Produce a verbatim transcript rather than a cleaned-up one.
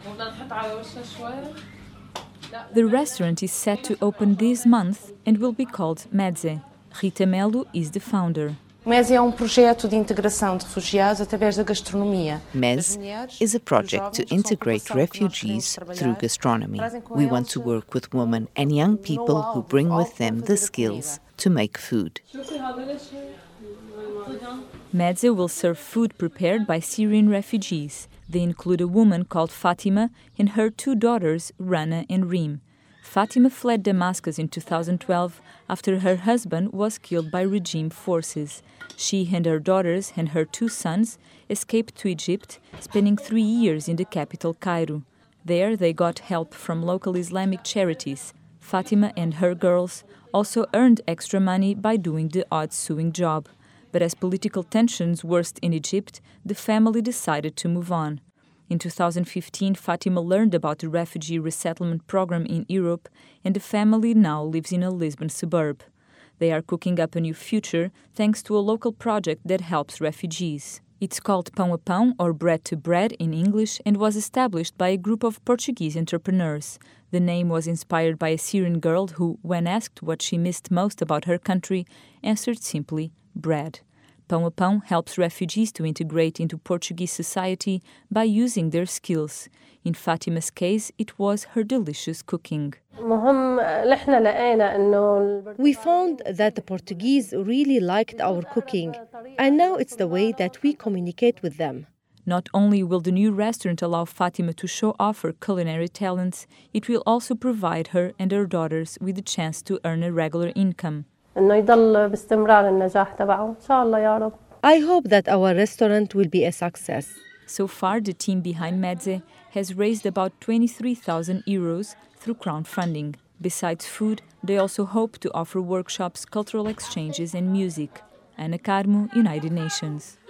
The restaurant is set to open this month and will be called Medze. Rita Melo is the founder. Medze é um projeto de integração de refugiados através da gastronomia. Mez is a project to integrate refugees through gastronomy. We want to work with women and young people who bring with them the skills to make food. Medze will serve food prepared by Syrian refugees. They include a woman called Fatima and her two daughters, Rana and Reem. Fatima fled Damascus in two thousand twelve after her husband was killed by regime forces. She and her daughters and her two sons escaped to Egypt, spending three years in the capital, Cairo. There they got help from local Islamic charities. Fatima and her girls also earned extra money by doing the odd sewing job. But as political tensions worsened in Egypt, the family decided to move on. In two thousand fifteen, Fatima learned about the refugee resettlement program in Europe, and the family now lives in a Lisbon suburb. They are cooking up a new future thanks to a local project that helps refugees. It's called Pão a Pão, or Bread to Bread in English, and was established by a group of Portuguese entrepreneurs. The name was inspired by a Syrian girl who, when asked what she missed most about her country, answered simply, bread. Pão a Pão helps refugees to integrate into Portuguese society by using their skills. In Fatima's case, it was her delicious cooking. We found that the Portuguese really liked our cooking, and now it's the way that we communicate with them. Not only will the new restaurant allow Fatima to show off her culinary talents, it will also provide her and her daughters with the chance to earn a regular income. I hope that our restaurant will be a success. So far, the team behind Medze has raised about twenty-three thousand euros through crowdfunding. Besides food, they also hope to offer workshops, cultural exchanges and music. Ana Carmo, United Nations.